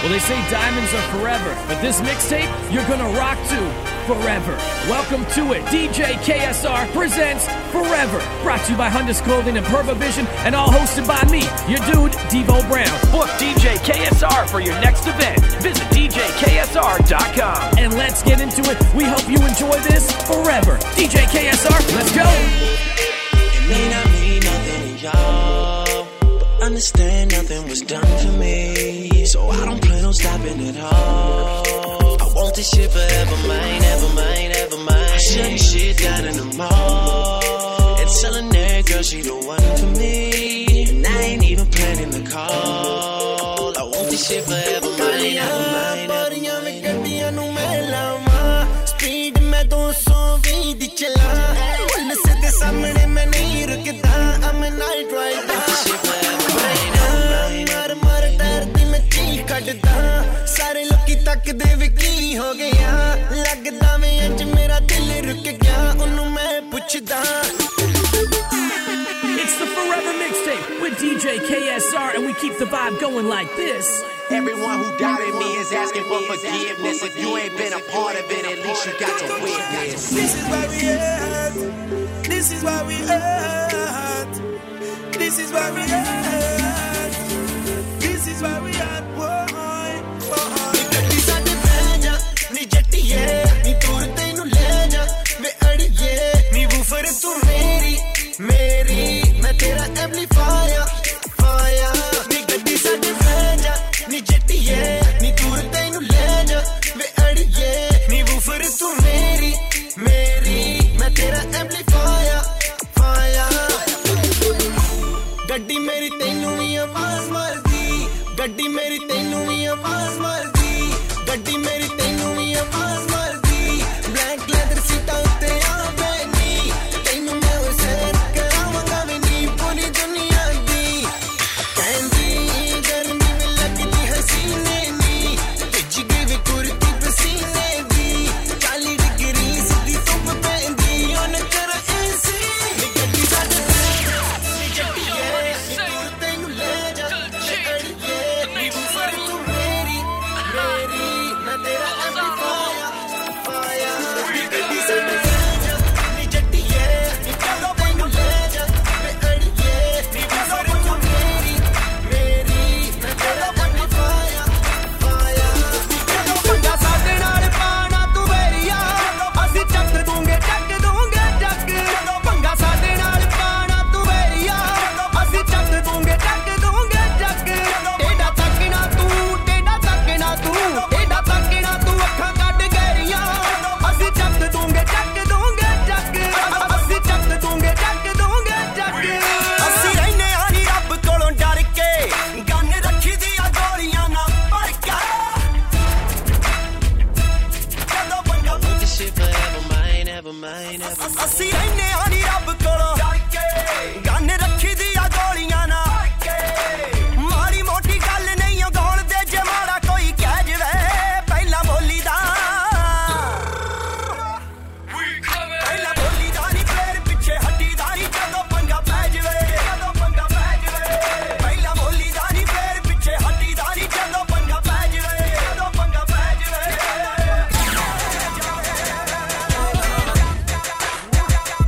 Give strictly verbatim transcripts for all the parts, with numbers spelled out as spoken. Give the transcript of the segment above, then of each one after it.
Well, they say diamonds are forever, but this mixtape, you're gonna rock to forever. Welcome to it. D J K S R presents Forever. Brought to you by Hundus Clothing and Pervavision, and all hosted by me, your dude, Devo Brown. Book D J K S R for your next event. Visit D J K S R dot com. And let's get into it. We hope you enjoy this forever. D J K S R, let's go. It may not mean nothing to y'all, but understand nothing was done for me, so I don't plan on stopping at all. I want this shit forever mine, ever mine, ever mine. I'm shutting shit down in the mall and telling that girl she the one for me, and I ain't even planning the call. I want this shit forever mine, ever mine, ever mine. Speed में दो सौ बीस चला, police के सामने मैं नहीं रुकता. I'm a night rider. मार मार डरती मैं चीख कटदा, सारे लोग तकदे वे की हो गया. लगदा मैं अज मेरा दिल रुक गया, उन्नु मैं पुछदा. It's the Forever Mixtape with D J K S R, and we keep the vibe going like this. Everyone who doubted me is asking for forgiveness. If you ain't been a part of it, at least you got to witness. This is why we at. This is why we at. This is why we at. This is why we at. Boy, boy. Nikati saate bheja, ni jattiye, ni dur tenu le ja, ve adiye, ni woofer tu meri, meri, main tera amplifier, fire. Nikati saate bheja, ni jattiye, ni dur tenu le ja, ve adiye, ni woofer tu meri, meri, main tera amplifier, fire. Gaddi meri tenu vi awaaz mardi, gaddi meri tenu vi awaaz mardi, gaddi meri tenu vi awaaz mardi. Black leather seat utte aaveni, tenu main set karavanga ve nee puri duniya di. Kendi garmi mein lagdi hasine ni, tujh give kurti pasine di. forty degrees di dhub pendi, on kara aise. Gaddi saade ni jattiye, ni dur tenu le ja, ve adiye, ni woofer tu meri, meri, main tera amplifier, fire. Gaddi saade ni jattiye, ni dur tenu le ja, ve adiye, ni woofer tu meri, meri, main tera amplifier, fire. पंगा साडे नाल पाना तू वेरिया, असी चक दूंगे चक दूंगे चक. पंगा साडे नाल पाना तू वेरिया, असी चक दूंगे चक दूंगे चक. टेढ़ा तकना तू, टेढ़ा तकना तू, टेढ़ा तकना तू, अखां कट गैरिया. असी चक दूंगे चक दूंगे चक, असी चक दूंगे चक दूंगे चक. ਅਸੀਂ ਰਹਿਨੇ ਆ ਨੀ ਰੱਬ ਕੋਲੋਂ ਡਰ ਕੇ, ਗੰਨ ਰੱਖੀ ਦੀਆਂ ਗੋਲੀਆਂ ਨਾ ਭਰ ਕੇ. ਜਦੋਂ ਬੰਦਾ I want this shit forever mine, ever mine, ever mine. ਅਸੀਂ ਰਹਿਨੇ ਆ ਨੀ ਰੱਬ ਕੋਲੋਂ ਡਰ ਕੇ, ਗੰਨ ਰੱਖੀ ਦੀਆਂ ਗੋਲੀਆਂ ਨਾ ਭਰ ਕੇ. ਮਾੜੀ ਮੋਟੀ ਗੱਲ ਨਹੀਂ ਉਹ ਗੋਲਦੇ, ਜੇ ਮਾੜਾ ਕੋਈ ਕਹਿ ਜਵੇ ਪਹਿਲਾਂ ਬੋਲੀ ਦਾ. ਪਹਿਲਾਂ ਬੋਲੀ ਦਾ ਨੀ, ਫੇਰ ਪਿੱਛੇ ਹੱਟੀ ਦਾ ਨੀ. ਜਦੋਂ ਪੰਗਾ ਪੈ ਜਵੇ, ਜਦੋਂ ਪੰਗਾ ਪੈ ਜਵੇ, ਪਹਿਲਾਂ ਬੋਲੀ ਦਾ ਨੀ, ਫੇਰ ਪਿੱਛੇ ਹੱਟੀ ਦਾ ਨੀ. ਜਦੋਂ ਪੰਗਾ ਪੈ ਜਵੇ, ਜਦੋਂ ਪੰਗਾ ਪੈ ਜਵੇ.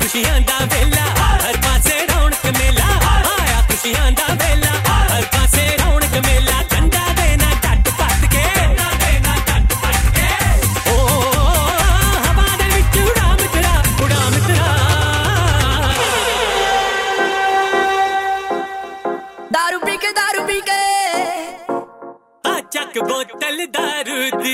खुशियां दा वेला हर पासे रौनक मेला आया खुशियां दा वेला हर पासे रौनक मेला झंडा देना टट पट के झंडा देना टट पट के ओ हवा दे विच उड़ा मित्रा उड़ा मित्रा दारू पी के दारू पी के आ चक बोतल दारू दी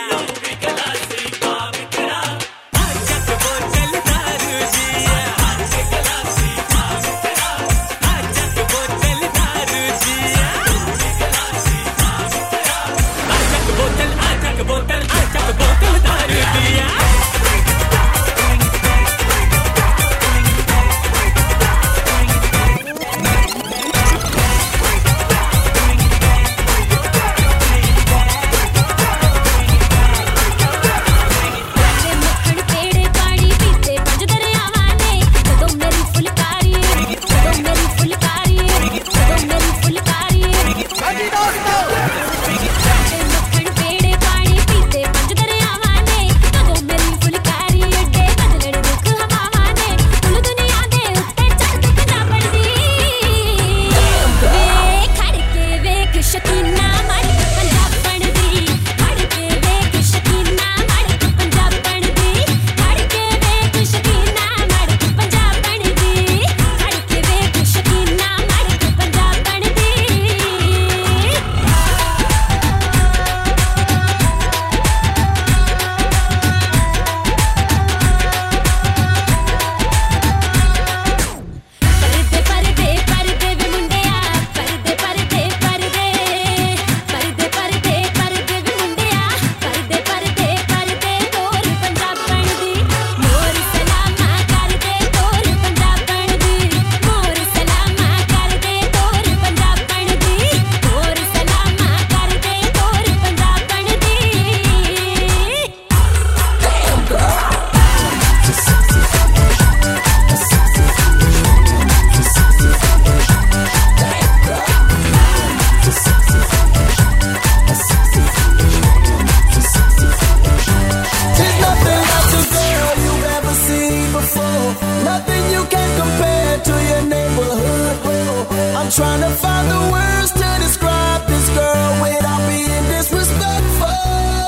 Trying to find the words to describe this girl without being disrespectful.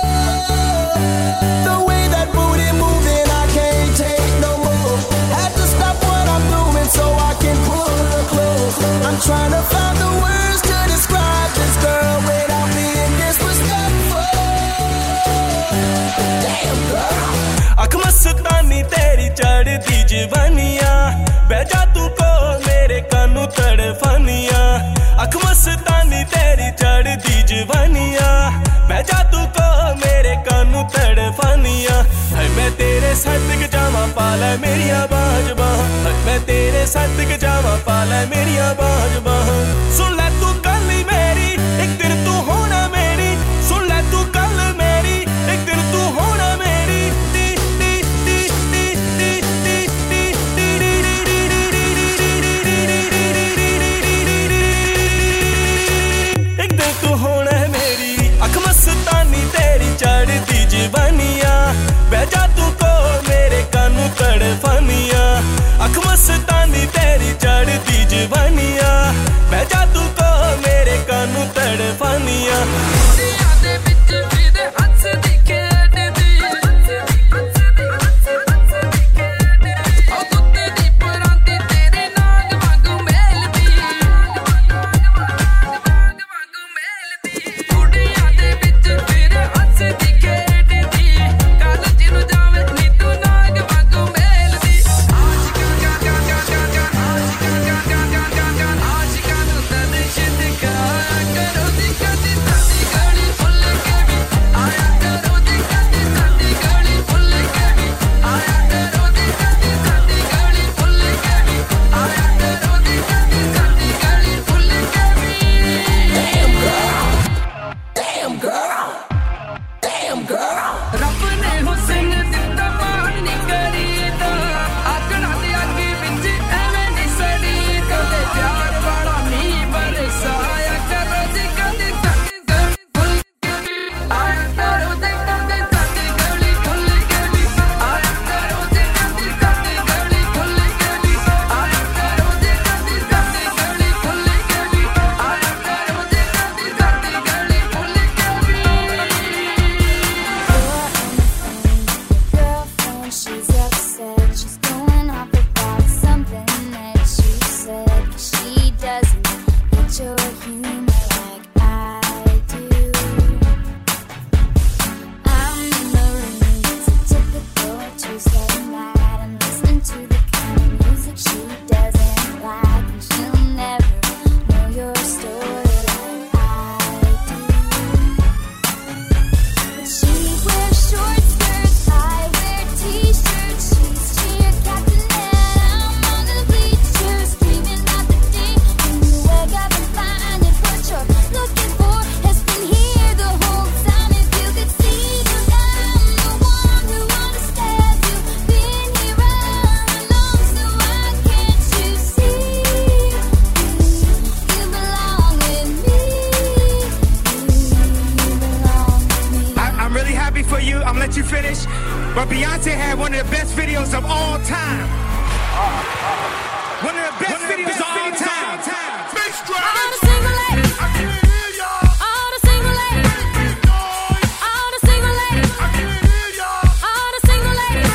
The way that booty moving, I can't take no more. Had to stop what I'm doing so I can pull her close. I'm trying to find the words to describe this girl without being disrespectful. Damn girl. अख मस्तानी तेरी चढ़दी जवानियां बैठा तू को मेरे कानू तड़फनियां अख मस्तानी तेरी चढ़दी जवानियां बैठा तू को मेरे कानू तड़फनियां है मैं तेरे सदक जावा पाला मेरिया बाज बाह मैं तेरे सदक जावा पाला मेरिया बाज बाह सुन ले तू कल मेरी एक दिन तू होना मेरी सुन ले तू कल मेरी एक दिन तू होना मेरी चढ़दी जवानियां बैठा तू को मेरे कानू तड़फनियां अख मस्तानी तेरी चढ़दी जवानियां one of the best videos of all time. One of the best videos of all time. Bass drum. All the single ladies. I can't hear y'all. All the single ladies. All the single ladies. I can't hear y'all. All the single ladies.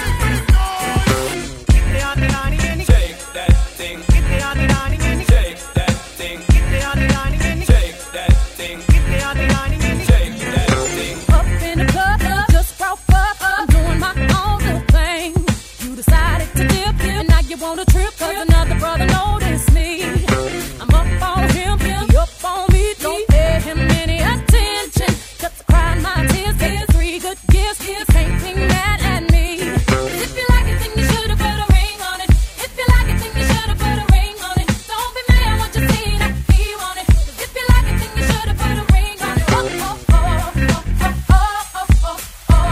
Shake that thing. Shake that thing. Shake that thing. Shake that thing. Up in the club, just broke up. I'm doing my own little thing. You decided to dip, and now you want a trip, cause another brother noticed me. I'm up on him, he up on me. Don't pay him any attention. Just cry my tears, get three good gifts. You can't be mad at me. If you like it, then you should've put a ring on it. If you like it, then you should've put a ring on it. Don't be mad what you see that he want it. If you like it, then you should've put a ring on it. Oh, oh, oh, oh, oh, oh, oh, oh, oh,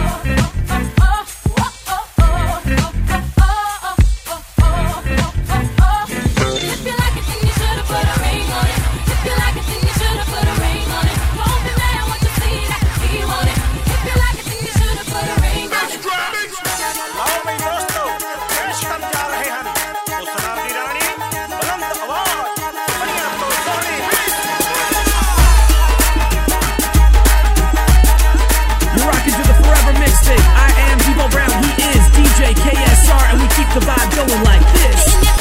if you like it, then you should've put a ring on it. If you like it, then you should've put a ring on it. Don't be mad what you see that he want it. If you like it, then you should've put a ring on it. आओ मेरे दोस्तों, पेश कर जा रहे हैं उस रानी रानी बुलंद आवाज बढ़िया तो Soni You're rocking to the Forever Mixtape. I am Debo Brown. He is D J K S R, and we keep the vibe going like this.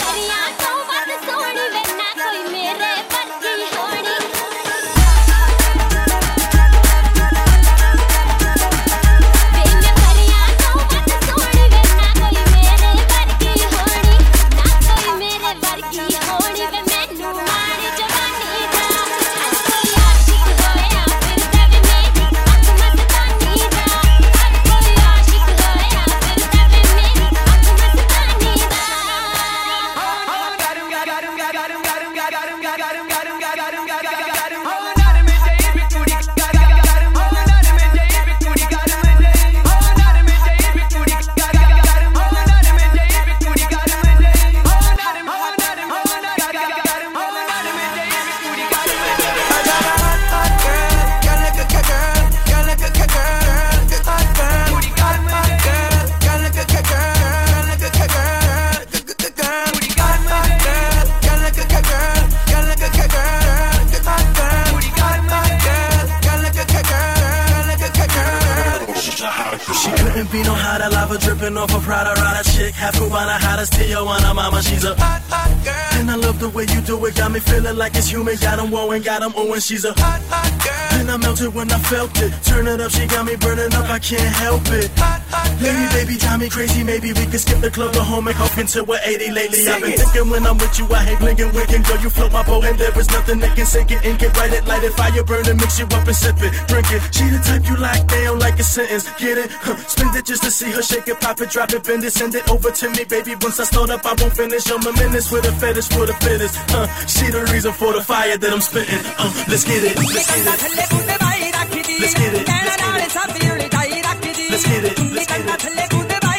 She couldn't be no hotter, lava dripping off a Prada Rada chick. Half Cubana, hottest Tijuana mama, she's a hot, hot girl. And I love the way you do it, got me feeling like it's human. Got him wooing, got him oohing, she's a hot, hot girl. And I melted when I felt it. Turn it up, she got me burning up, I can't help it. Hot, hot lady, baby, drive me crazy, maybe we could skip the club, go home and hope until we're eighty lately. Sing I've been it. Thinking when I'm with you, I hate blinking, winking. Girl, you float my boat and there is nothing that can sink it, ink it, write it, light it, fire burn it, mix you up and sip it, drink it. She the type you like, they don't like a sentence, get it? Huh. Spend it just to see her shake it, pop it, drop it, bend it, send it over to me, baby. Once I start up, I won't finish. I'm a menace with a fetish for the fittest. Uh, she the reason for the fire that I'm spitting. Uh, let's get it, let's get it. Let's get it, let's get it. Let's get it, let's get it.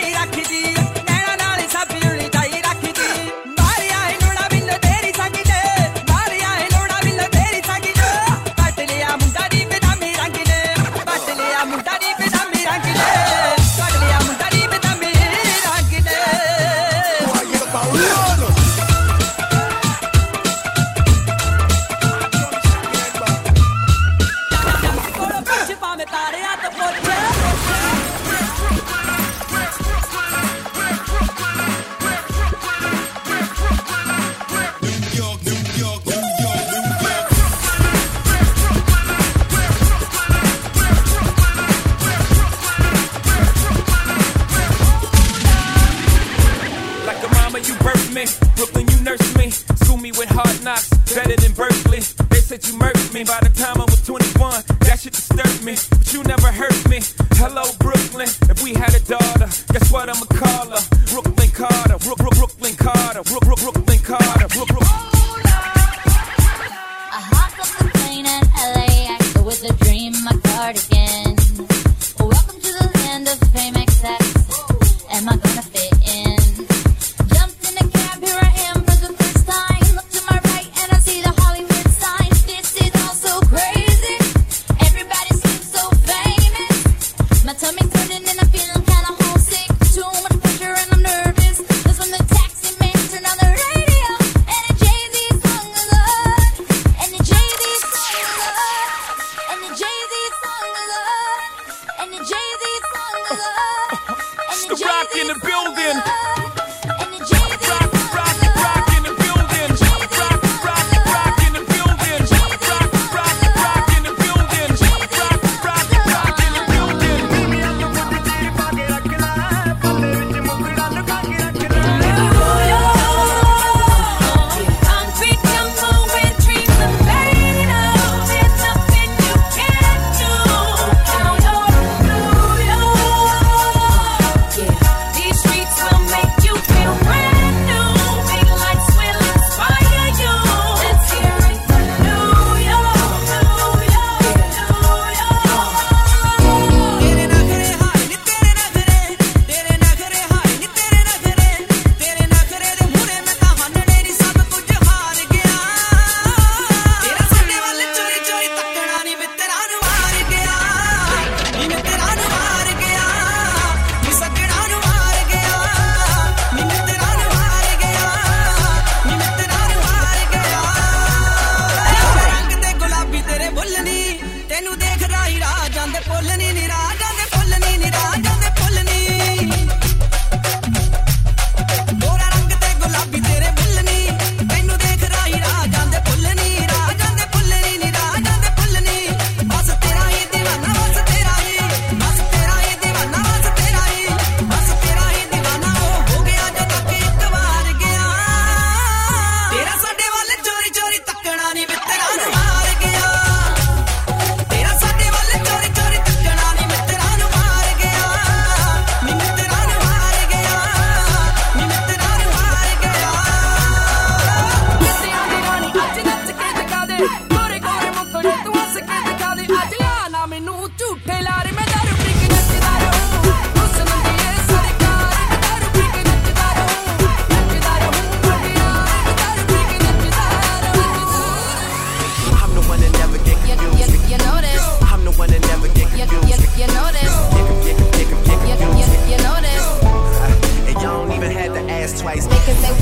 Brooklyn, you nursed me, school me with hard knocks, better than Berkeley. They said you murdered me by the time I was twenty-one. That shit disturbed me, but you never hurt me. Hello, Brooklyn. If we had a daughter, guess what I'ma call her? Brooklyn Carter, Brook, Brook, Brooklyn Carter, Brook, Brook, Brooklyn Carter, Brook, Brook. I hopped off the plane at L A X with a dream, my cardigan. Welcome to the land of fame excess. Am I gonna fit in? Jumped in a cab, here I am for the first time. Look to my right and I see the Hollywood sign. This is all so crazy. Everybody seems so famous. My tummy's turning and I'm feeling kinda homesick. Too much pressure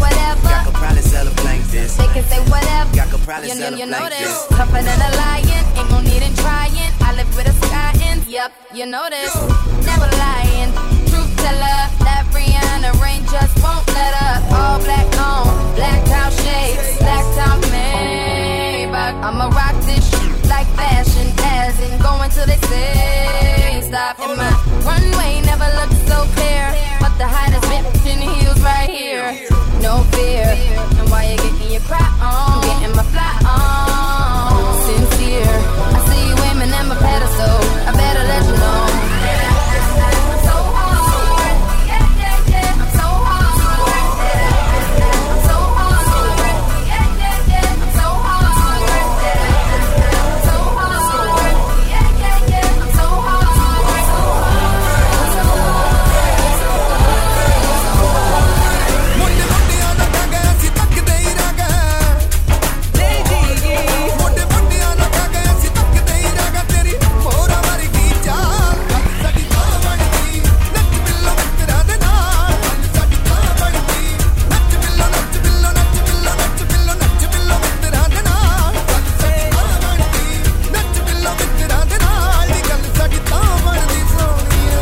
whatever. I could probably sell a blank this. They can say whatever. I could probably You, sell you, a you know blank this. this. Tougher than a lion, ain't no need in trying. I live with a sky in. Yep, you know this. Never lying. Truth teller, that Rihanna rain just won't let up. All black on, black top shades, black top Maybach. I'ma rock this shit like fashion, as in going till they say stop. And my runway never looked so clear, but the hottest bitch in heels right here. No fear, and while you're getting your cry on, I'm getting my fly on. Sincere, I see you aiming at my pedestal. I better let you know. I'm so hard, yeah, yeah, yeah. I'm so hard, I'm so hard, yeah, yeah, yeah. I'm so hard, I'm so hard, yeah, yeah, yeah. I'm so hard, so hard, so hard. ਮੁੰਡੇ ਮੁੰਡਿਆਂ ਦਾ ਕਾਗਾ ਅਸੀਂ ਤੱਕਦੇ ਹੀ ਰਹਿ ਗਏ ਮੁੰਡੇ ਮੁੰਡਿਆਂ ਦਾ ਕਾਗਾ ਅਸੀਂ ਤੱਕਦੇ ਹੀ ਰਹਿ ਗਏ ਤੇਰੀ ਮੋਰਾ ਵਰਗੀ ਚਾਲ ਗੱਲ ਸਾਡੀ ਤਾਂ ਬਣਦੀ ਨੱਚ ਬਿੱਲੋ ਮਿੱਤਰਾਂ ਦੇ ਨਾਲ ਗੱਲ ਸਾਡੀ ਤਾਂ ਬਣਦੀ ਨੱਚ ਬਿੱਲੋ ਨੱਚ ਬਿੱਲੋ ਨੱਚ ਬਿੱਲੋ ਨੱਚ ਬਿੱਲੋ ਨੱਚ ਬਿੱਲੋ ਮਿੱਤਰਾਂ ਦੇ ਨਾਲ ਗੱਲ ਸਾਡੀ ਤਾਂ ਬਣਦੀ ਨੱਚ ਬਿੱਲੋ ਮਿੱਤਰਾਂ ਦੇ ਨਾਲ ਦੀ ਗੱਲ ਸਾਡੀ ਤਾਂ ਬਣਦੀ ਸੋਹਣੀਏ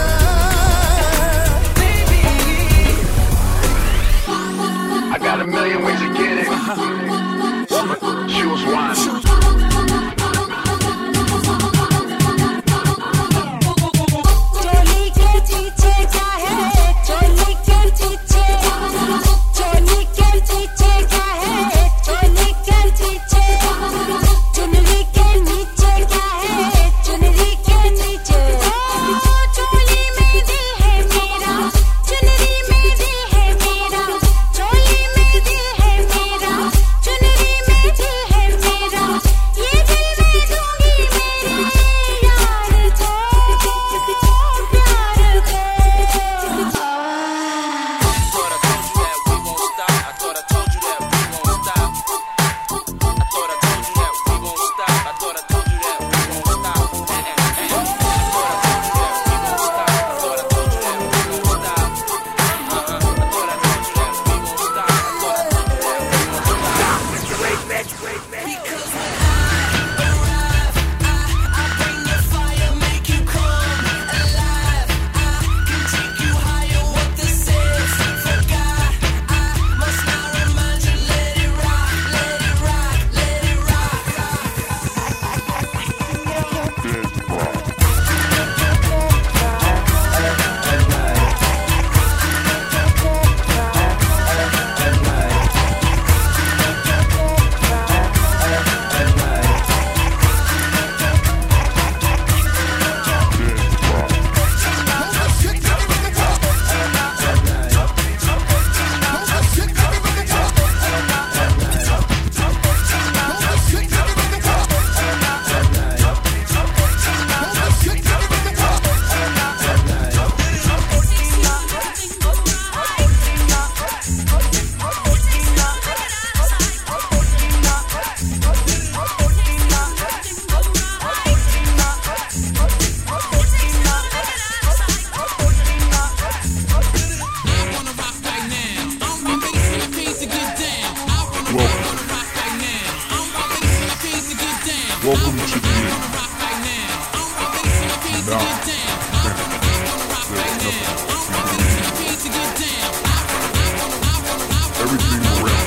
I got a million ways to get it. Choose one. चोली के पीछे क्या है चोली के पीछे चोली के पीछे क्या है चोली के पीछे चुनरी के नीचे क्या है चुनरी के नीचे चोली में दिल है मेरा चुनरी में दिल है मेरा चोली में दिल है मेरा चुनरी में दिल है मेरा ये दिल मैं दूंगी मेरे यार को प्यार को Welcome to the now. Everything around.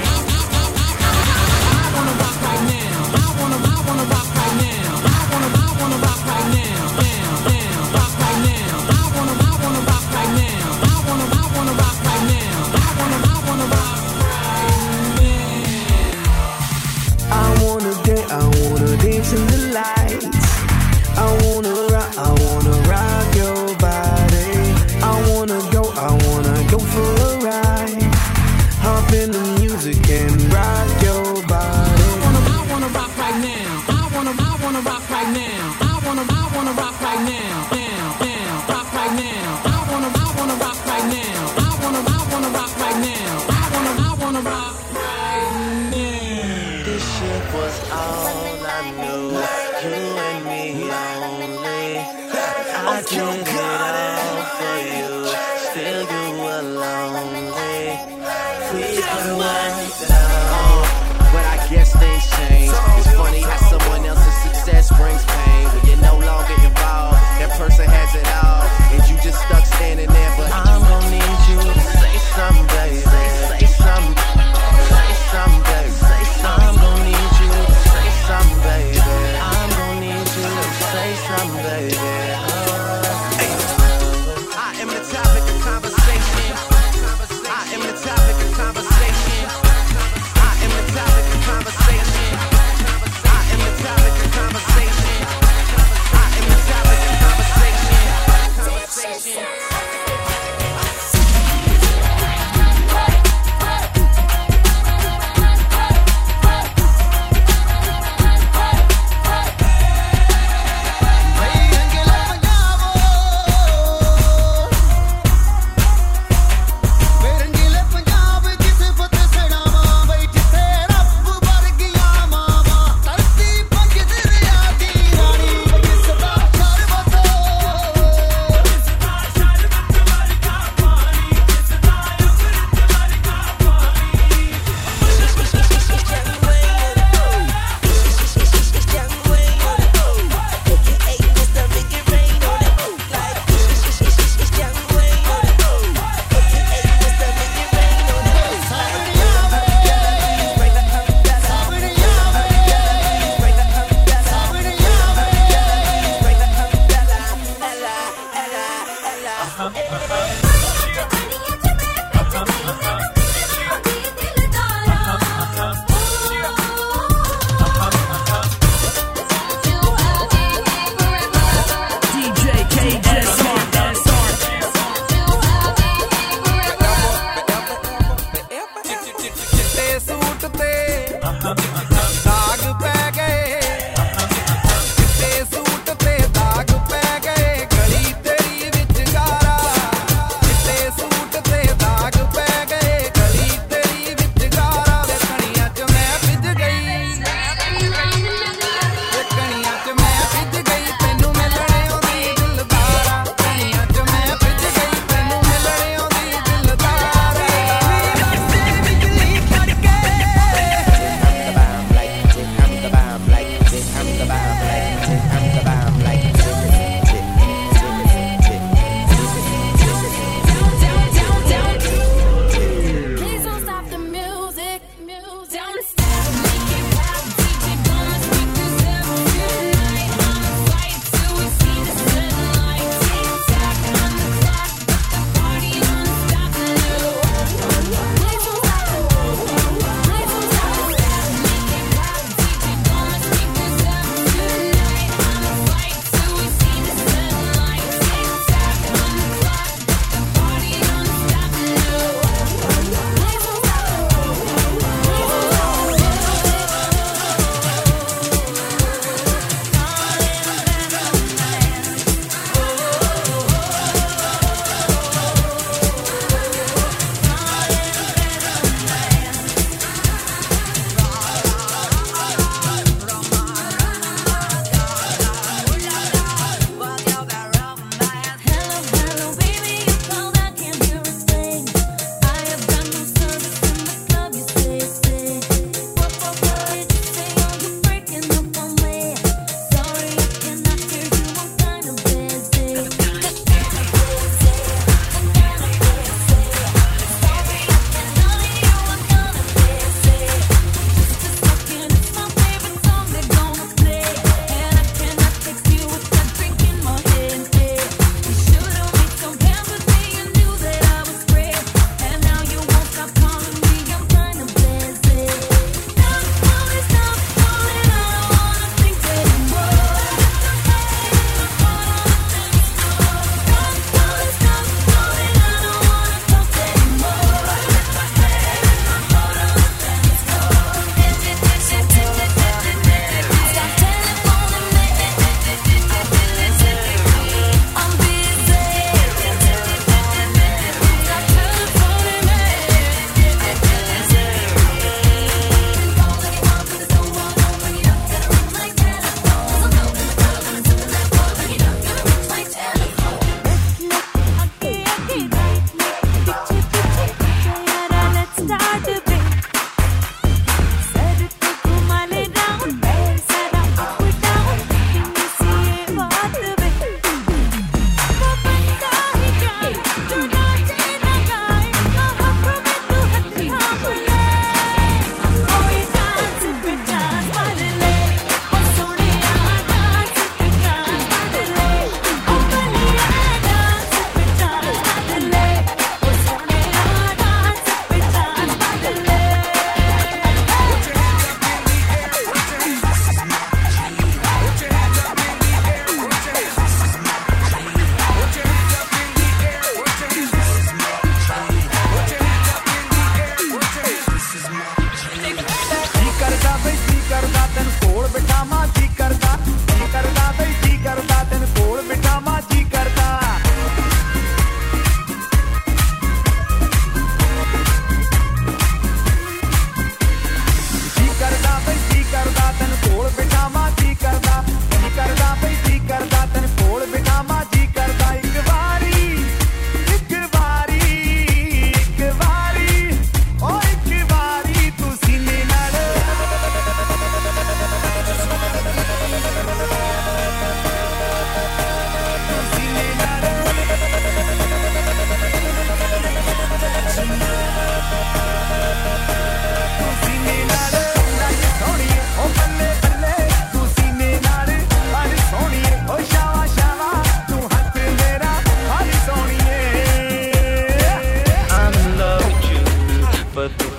I wanna rock right now. I wanna, I wanna rock right now. I wanna, I wanna rock right now. Now, now, rock right now. I wanna, I wanna rock right now. I wanna, I wanna rock right now. I wanna, I wanna rock right now. I wanna dance, I wanna dance in the lights. I wanna rock, I wanna rock your body. I wanna go, I wanna go for a ride. Hop in the music and rock your body. I wanna, I wanna rock right now. I wanna, I wanna rock right now. I wanna, I wanna rock right now. Now, now, rock right now. I wanna, I wanna rock right now. I wanna, I wanna rock right now. I wanna, I wanna rock right now. This shit was all I knew. You and me only. I did it all for you. Still you were lonely. We But I guess things change. It's funny how someone else's success brings pain. When you're no longer involved, that person has it all, and you just stuck standing there. But I'm gonna need you to say something, baby. Say something. Say something, baby. Say something. I'm gonna need you to say something, baby. I'm gonna need you to say something, baby. I am the topic of conversation. I am the topic of conversation. I am the topic of conversation. I am the topic of conversation. I am the topic of conversation. Conversation.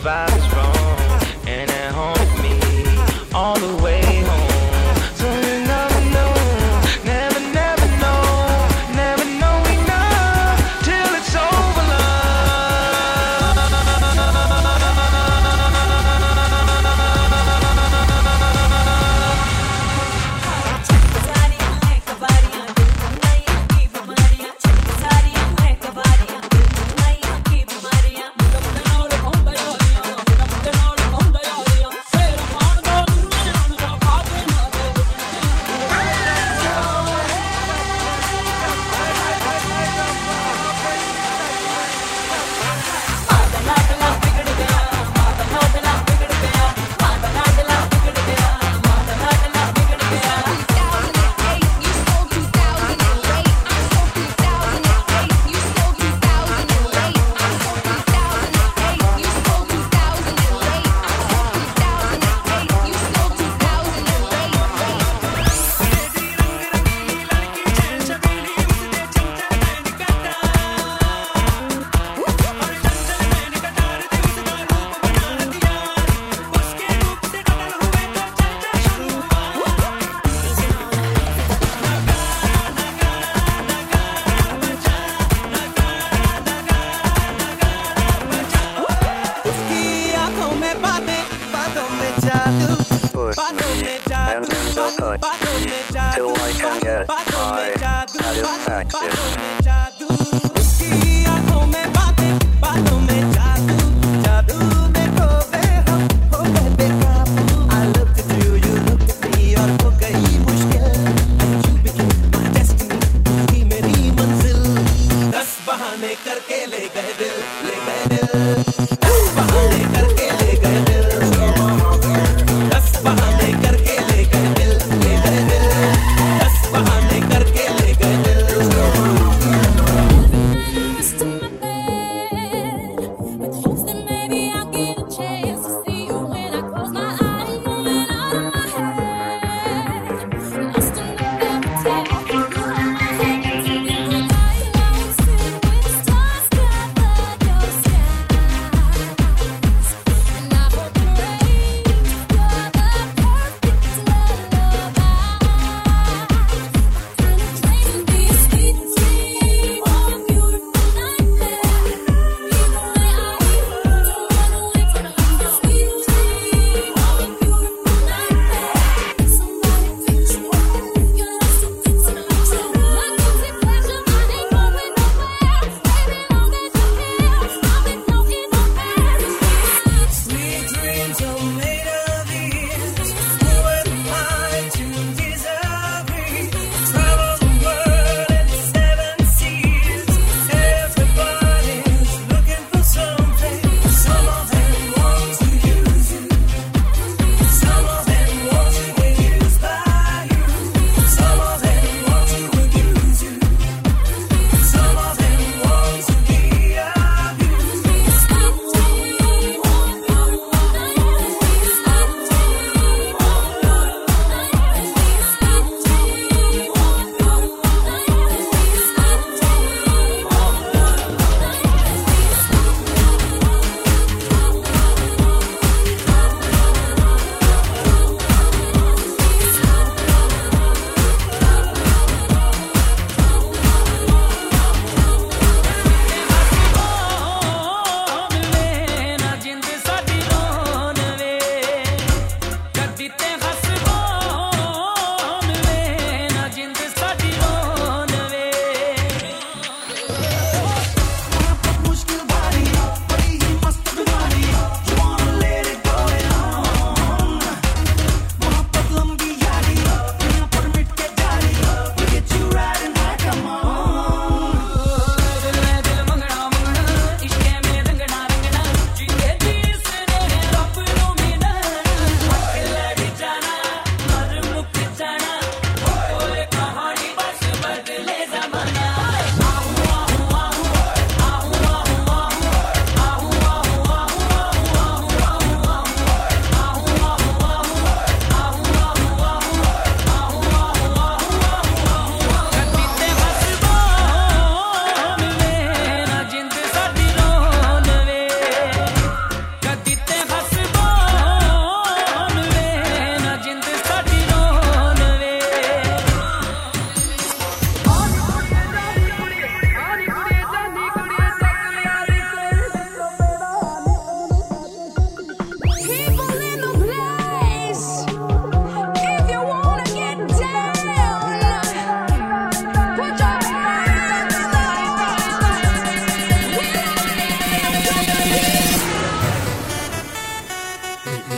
vibe is wrong, and at home with me all the way home. So you never know, never, never know, never know enough till it's over,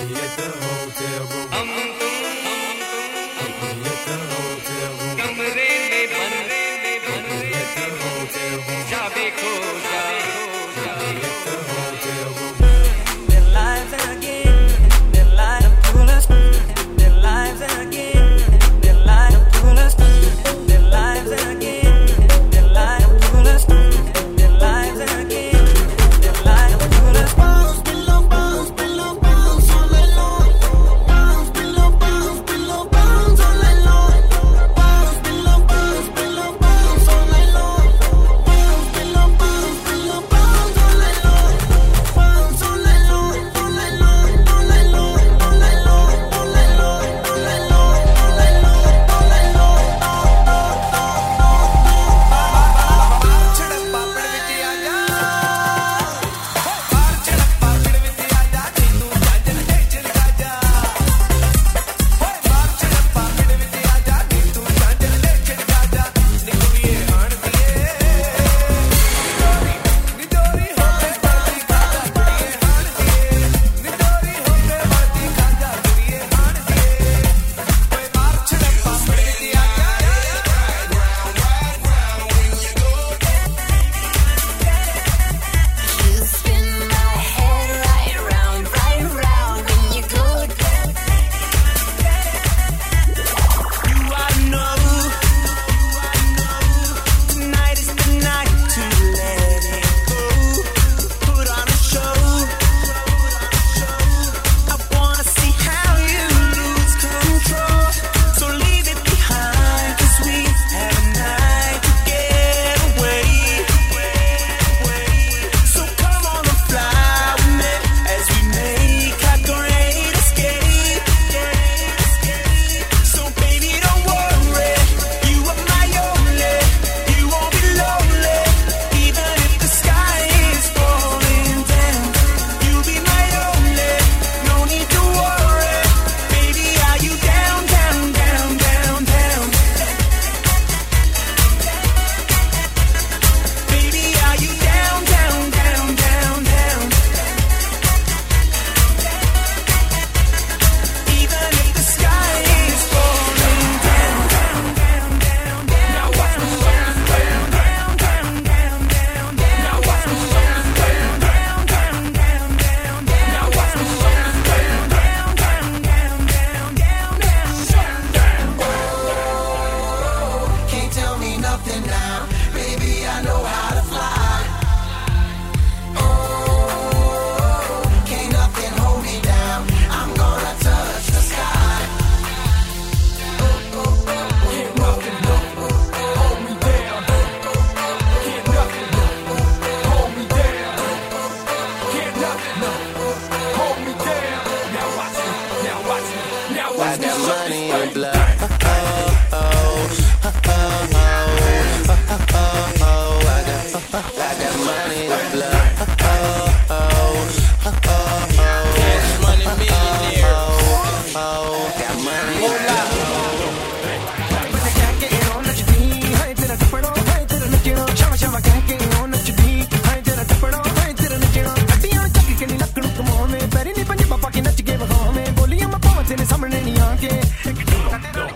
ਸਾਹਮਣੇ ਨਹੀਂ ਆ ਕੇ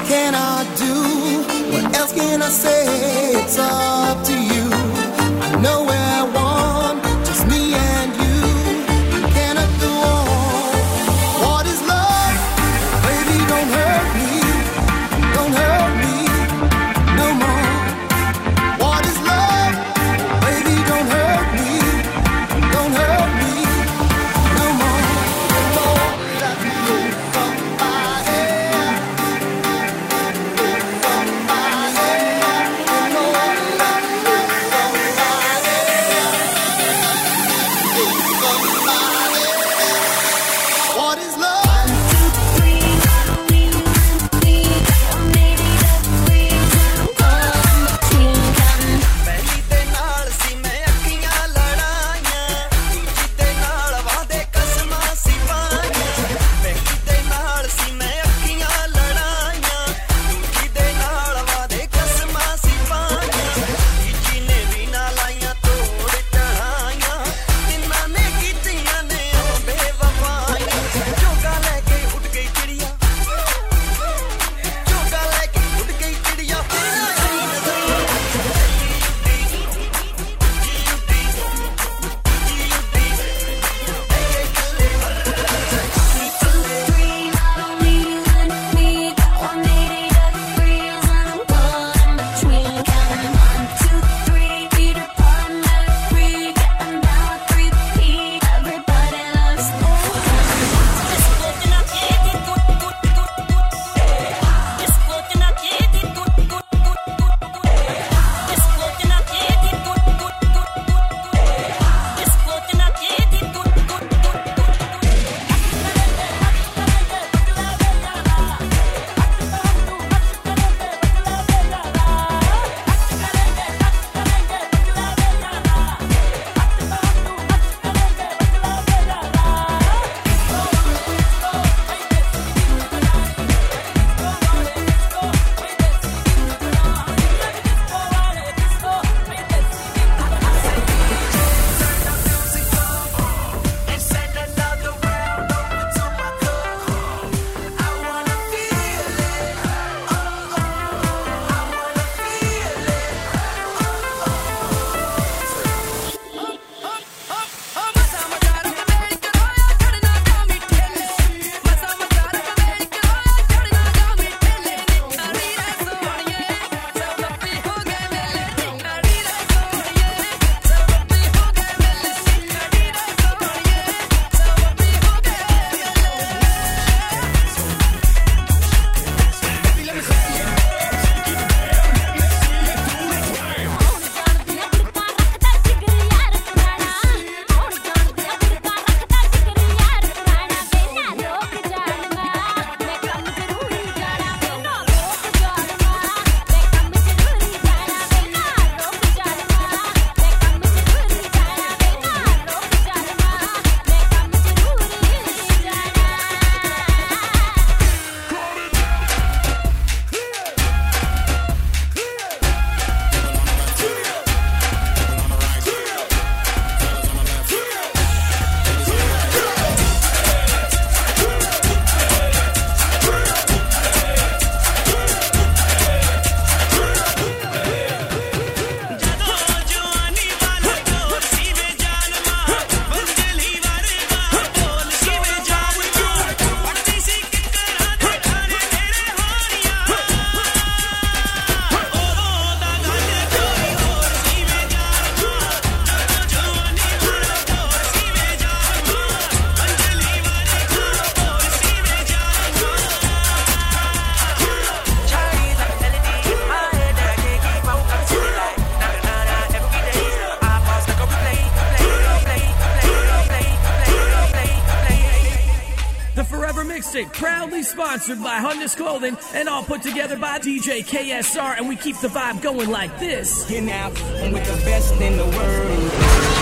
can I do? What else can I say? It's up to you. I know where I want, just me and you. I cannot go on. What is love? Baby, don't hurt me. Don't hurt me no more. What is love? Baby, don't hurt me. Don't hurt me no more. Lord, let me go from my head. From my head. Lord, let me go from my head. From my head. What is love? ਪਹਿਲੀ ਤੇ ਨਾਲ ਸੀ ਮੈਂ ਅੱਖੀਆਂ ਲੜਾਈਆਂ, ਦੂਜੀ ਤੇ ਨਾਲ ਵਾਦੇ ਕਸਮਾਂ ਸੀ ਪਾਈਆਂ। ਪਹਿਲੀ ਤੇ ਨਾਲ ਸੀ ਮੈਂ ਅੱਖੀਆਂ ਲੜਾਈਆਂ, ਦੂਜੀ ਤੇ ਨਾਲ ਵਾਦੇ ਕਸਮਾਂ ਸੀ ਪਾਈਆਂ। ਤੀਜੀ ਨੇ ਵੀ ਨਾ ਲਾਈਆਂ ਤੋੜ ਚੜਾਈਆਂ, ਤਿੰਨਾਂ ਨੇ ਕੀਤੀਆਂ ਨੇ ਉਹ ਬੇਵਫਾਈਆਂ। ਝੋਗਾ ਲੈ ਕੇ ਉੱਡ ਗਈ ਚਿੜੀਆ, ਝੋਗਾ ਲੈ ਕੇ ਉੱਡ ਗਈ ਚਿੜੀਆ। Mixtape, proudly sponsored by Hunter's Clothing and all put together by D J K S R, and we keep the vibe going like this. Get out with the best in the world.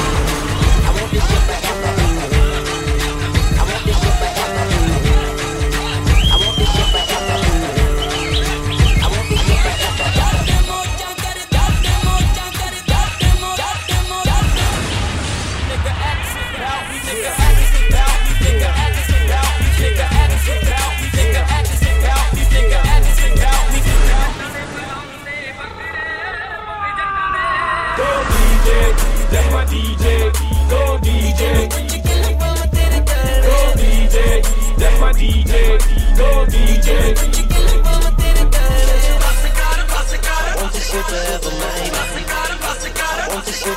I want this shit forever. I want this shit forever. I want this shit forever. I want this shit forever. Nigga, ask about me, nigga, ask about me, nigga, ask about me, nigga, ask about me, nigga, ask about me, nigga, ask about me.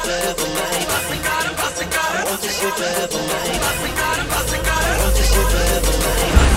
forever, man. I want this shit forever, man. I want this shit forever, man.